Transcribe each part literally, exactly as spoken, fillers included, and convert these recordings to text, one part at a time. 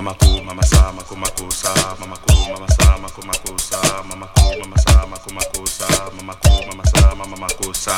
Mamaku, mama sa, maku maku sa, mamaku, mama sa, maku maku sa, mamaku, mama sa, maku maku sa, mamaku, mama sa, mama maku sa.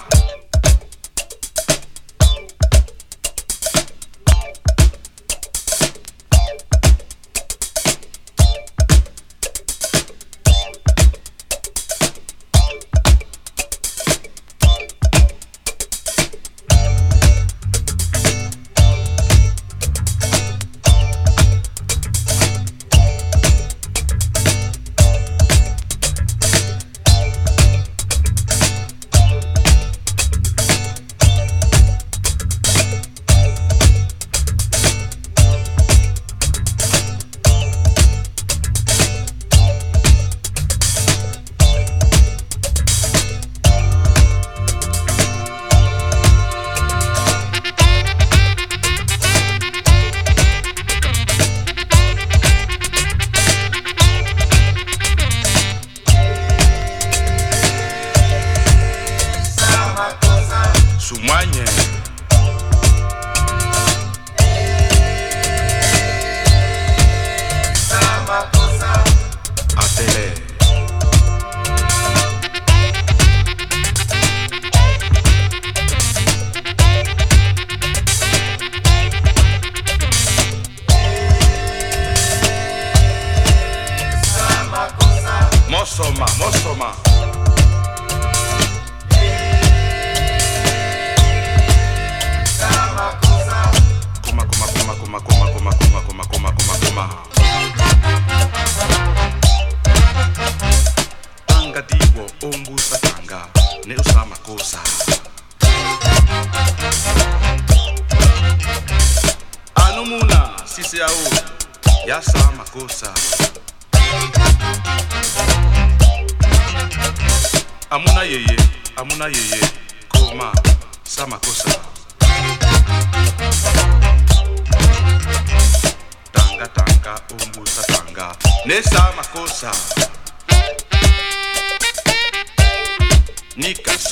Sumanye Atele Mosoma, Mosoma Kuma, kuma, kuma, kuma, kuma, kuma, kuma, kuma, kuma, kuma, kuma Tanga diwo, ongu satanga, ne usama kosa Anumuna, sisi au, ya sama kosa Amuna yeye, amuna yeye, koma, sama kosa Tanga tanga, umbu satanga, ne sama kosa Nika so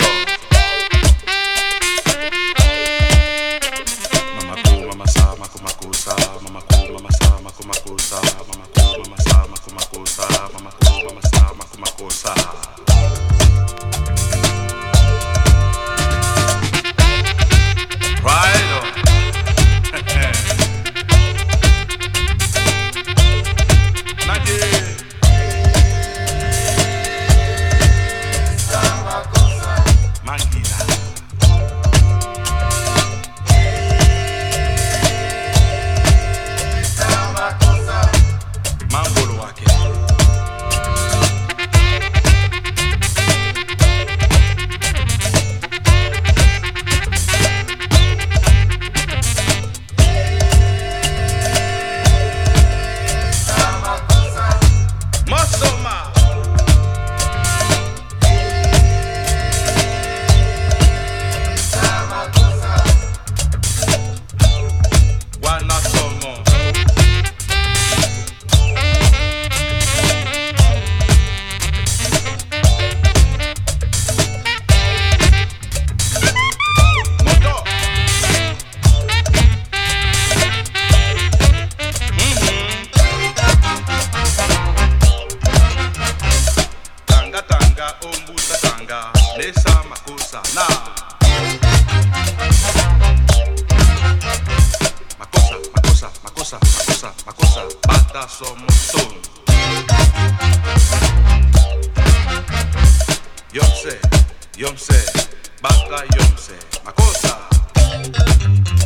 Mamaku, mama sa, maku maku sa, mamaku, mama sa, maku maku sa, mamaku, mama sa, maku maku sa, mamaku, mama sa, maku maku sa Right on. Lesa makosa na Makosa, makosa, makosa, makosa, makosa Bata somos son Yomse, yomse Bata yomse Makosa